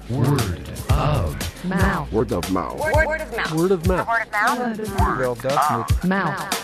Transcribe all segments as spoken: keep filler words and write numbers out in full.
Word of mouth. Word of mouth. Word, word of mouth. Word of mouth. Word of mouth. Word of mouth.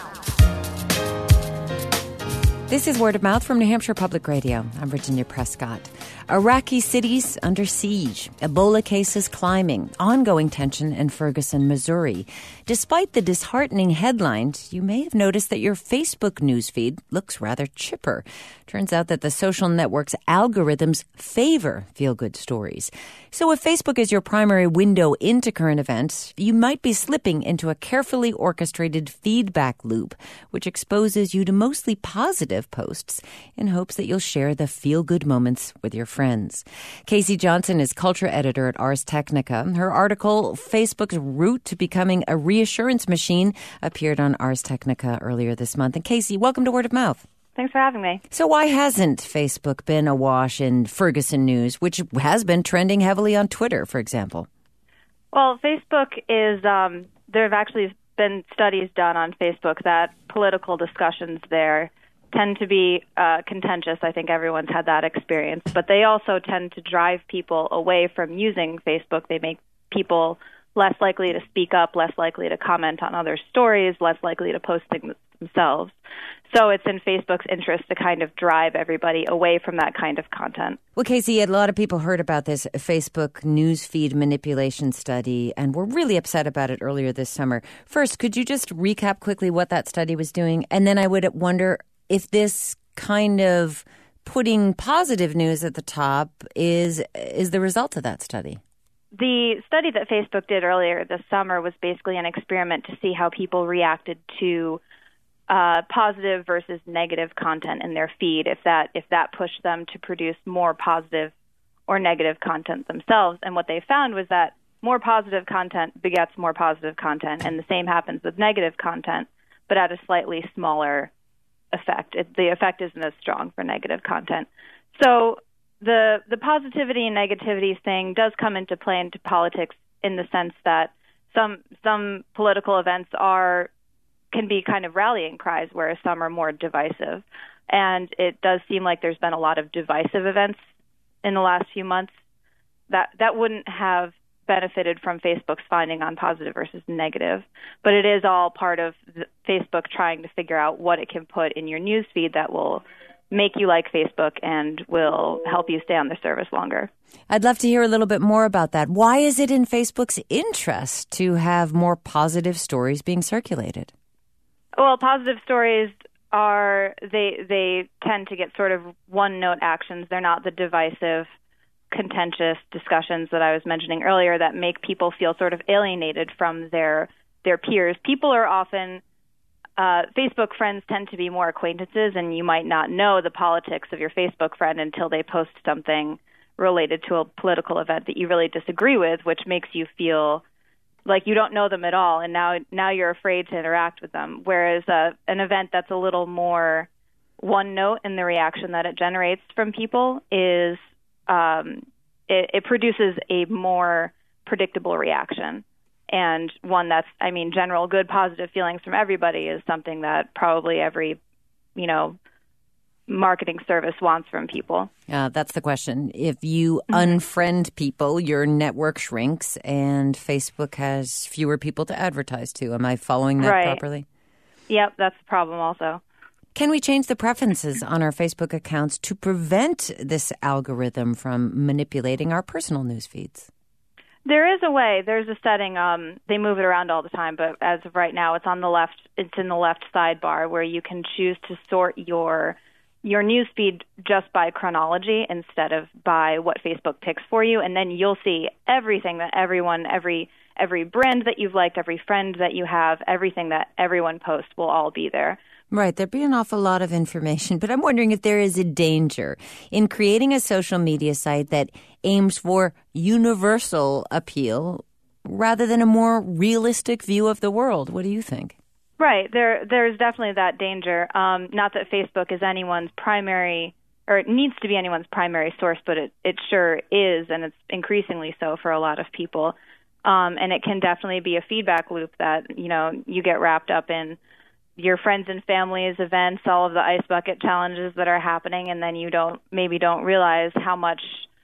This is Word of Mouth from New Hampshire Public Radio. I'm Virginia Prescott. Iraqi cities under siege, Ebola cases climbing, ongoing tension in Ferguson, Missouri. Despite the disheartening headlines, you may have noticed that your Facebook newsfeed looks rather chipper. Turns out that the social network's algorithms favor feel-good stories. So if Facebook is your primary window into current events, you might be slipping into a carefully orchestrated feedback loop, which exposes you to mostly positive posts in hopes that you'll share the feel-good moments with your friends. Casey Johnson is culture editor at Ars Technica. Her article, Facebook's Route to Becoming a Reassurance Machine, appeared on Ars Technica earlier this month. And Casey, welcome to Word of Mouth. Thanks for having me. So why hasn't Facebook been awash in Ferguson news, which has been trending heavily on Twitter, for example? Well, Facebook is, um, there have actually been studies done on Facebook that political discussions there tend to be uh, contentious. I think everyone's had that experience. But they also tend to drive people away from using Facebook. They make people less likely to speak up, less likely to comment on other stories, less likely to post things themselves. So it's in Facebook's interest to kind of drive everybody away from that kind of content. Well, Casey, a lot of people heard about this Facebook newsfeed manipulation study and were really upset about it earlier this summer. First, could you just recap quickly what that study was doing? And then I would wonder if this kind of putting positive news at the top is is the result of that study. The study that Facebook did earlier this summer was basically an experiment to see how people reacted to uh, positive versus negative content in their feed, if that if that pushed them to produce more positive or negative content themselves. And what they found was that more positive content begets more positive content, and the same happens with negative content, but at a slightly smaller effect. It, the effect isn't as strong for negative content. So the the positivity and negativity thing does come into play into politics in the sense that some some political events are can be kind of rallying cries, whereas some are more divisive. And it does seem like there's been a lot of divisive events in the last few months that that wouldn't have benefited from Facebook's finding on positive versus negative. But it is all part of the, Facebook trying to figure out what it can put in your news feed that will make you like Facebook and will help you stay on the service longer. I'd love to hear a little bit more about that. Why is it in Facebook's interest to have more positive stories being circulated? Well, positive stories are, they they tend to get sort of one-note actions. They're not the divisive, contentious discussions that I was mentioning earlier that make people feel sort of alienated from their their peers. People are often Uh, Facebook friends tend to be more acquaintances, and you might not know the politics of your Facebook friend until they post something related to a political event that you really disagree with, which makes you feel like you don't know them at all, and now now you're afraid to interact with them. Whereas uh, an event that's a little more one note in the reaction that it generates from people is um, it, it produces a more predictable reaction. And one that's, I mean, general good, positive feelings from everybody is something that probably every, you know, marketing service wants from people. Uh, that's the question. If you Mm-hmm. unfriend people, your network shrinks and Facebook has fewer people to advertise to. Am I following that Right. properly? Yep, that's the problem also. Can we change the preferences on our Facebook accounts to prevent this algorithm from manipulating our personal news feeds? There is a way. There's a setting. Um, they move it around all the time, but as of right now, it's on the left. It's in the left sidebar where you can choose to sort your your newsfeed just by chronology instead of by what Facebook picks for you, and then you'll see everything that everyone, every every brand that you've liked, every friend that you have, everything that everyone posts will all be there. Right. There'd be an awful lot of information, but I'm wondering if there is a danger in creating a social media site that aims for universal appeal rather than a more realistic view of the world. What do you think? Right. There, there's definitely that danger. Um, not that Facebook is anyone's primary, or it needs to be anyone's primary source, but it, it sure is, and it's increasingly so for a lot of people. Um, and it can definitely be a feedback loop that, you know, you get wrapped up in your friends and family's events, all of the ice bucket challenges that are happening, and then you don't maybe don't realize how much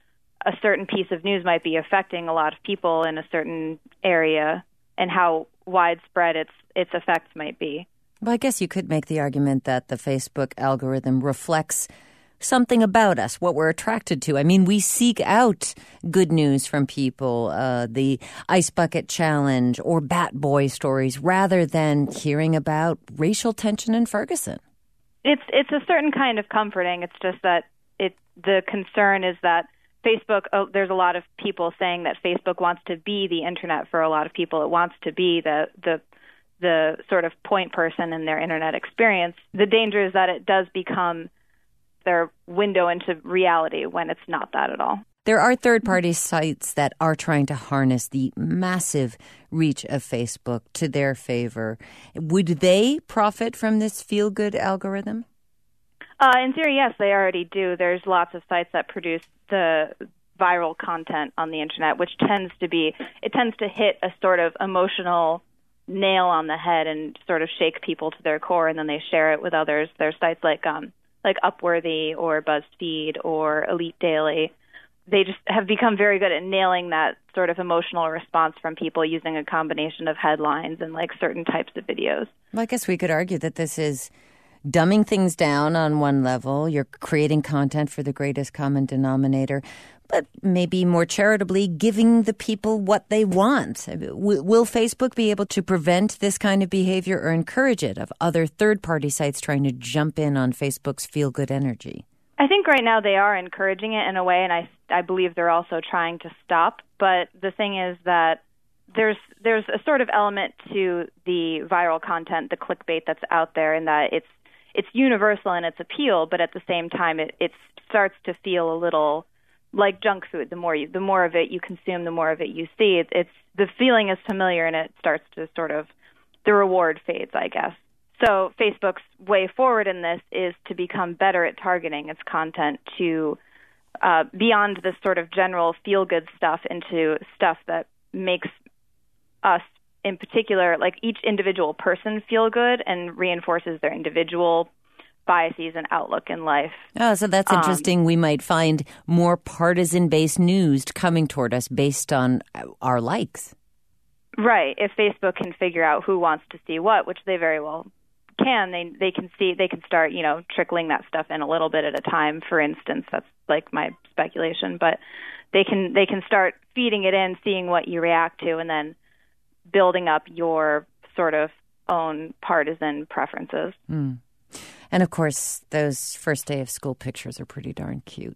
a certain piece of news might be affecting a lot of people in a certain area and how widespread its its effects might be. Well, I guess you could make the argument that the Facebook algorithm reflects something about us, what we're attracted to. I mean, we seek out good news from people, uh, the Ice Bucket Challenge or Bat Boy stories, rather than hearing about racial tension in Ferguson. It's it's a certain kind of comforting. It's just that it the concern is that Facebook, oh, there's a lot of people saying that Facebook wants to be the internet for a lot of people. It wants to be the the the sort of point person in their internet experience. The danger is that it does become their window into reality when it's not that at all. There are third-party sites that are trying to harness the massive reach of Facebook to their favor. Would they profit from this feel-good algorithm? Uh, in theory, yes, they already do. There's lots of sites that produce the viral content on the internet, which tends to be, it tends to hit a sort of emotional nail on the head and sort of shake people to their core, and then they share it with others. There's sites like um, like Upworthy or BuzzFeed or Elite Daily. They just have become very good at nailing that sort of emotional response from people using a combination of headlines and like certain types of videos. Well, I guess we could argue that this is dumbing things down on one level. You're creating content for the greatest common denominator, but maybe more charitably giving the people what they want. Will Facebook be able to prevent this kind of behavior or encourage it, of other third-party sites trying to jump in on Facebook's feel-good energy? I think right now they are encouraging it in a way, and I, I believe they're also trying to stop. But the thing is that there's there's a sort of element to the viral content, the clickbait that's out there, in that it's it's universal in its appeal, but at the same time it, it starts to feel a little like junk food. The more you, the more of it you consume, the more of it you see. It, it's the feeling is familiar, and it starts to sort of, the reward fades, I guess. So Facebook's way forward in this is to become better at targeting its content to uh, beyond this sort of general feel-good stuff into stuff that makes us in particular, like each individual person, feel good and reinforces their individual biases and outlook in life. Oh, so that's interesting. Um, we might find more partisan-based news coming toward us based on our likes. Right. If Facebook can figure out who wants to see what, which they very well can, they they can see they can start, you know, trickling that stuff in a little bit at a time. For instance, that's like my speculation, but they can they can start feeding it in, seeing what you react to, and then building up your sort of own partisan preferences. Mm. And, of course, those first day of school pictures are pretty darn cute.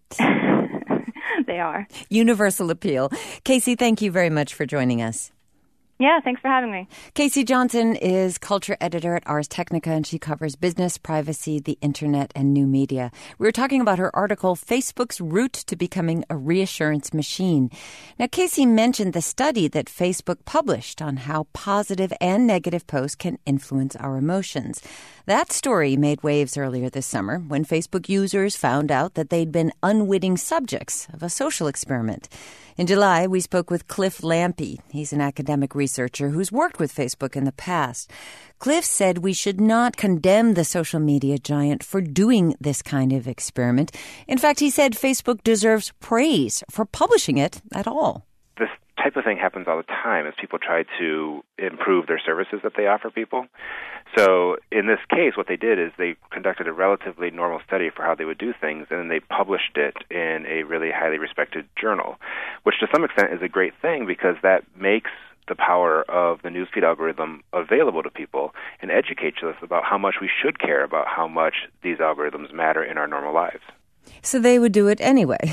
They are. Universal appeal. Casey, thank you very much for joining us. Yeah, thanks for having me. Casey Johnson is culture editor at Ars Technica, and she covers business, privacy, the internet, and new media. We were talking about her article, Facebook's Route to Becoming a Reassurance Machine. Now, Casey mentioned the study that Facebook published on how positive and negative posts can influence our emotions. That story made waves earlier this summer when Facebook users found out that they'd been unwitting subjects of a social experiment. In July, we spoke with Cliff Lampe. He's an academic researcher who's worked with Facebook in the past. Cliff said we should not condemn the social media giant for doing this kind of experiment. In fact, he said Facebook deserves praise for publishing it at all. This type of thing happens all the time as people try to improve their services that they offer people. So in this case, what they did is they conducted a relatively normal study for how they would do things, and then they published it in a really highly respected journal, which to some extent is a great thing because that makes the power of the newsfeed algorithm available to people and educates us about how much we should care about how much these algorithms matter in our normal lives. So they would do it anyway.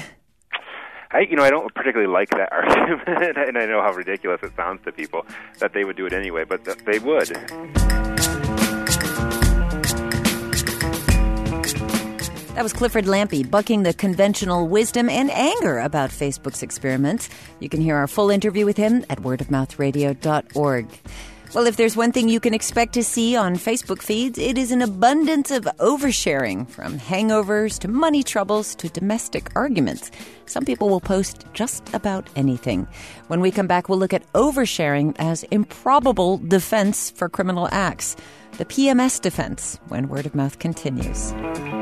I, you know, I don't particularly like that argument, and I know how ridiculous it sounds to people that they would do it anyway, but th- they would. That was Clifford Lampe bucking the conventional wisdom and anger about Facebook's experiments. You can hear our full interview with him at word of mouth radio dot org. Well, if there's one thing you can expect to see on Facebook feeds, it is an abundance of oversharing, from hangovers to money troubles to domestic arguments. Some people will post just about anything. When we come back, we'll look at oversharing as improbable defense for criminal acts. The P M S defense, when Word of Mouth continues.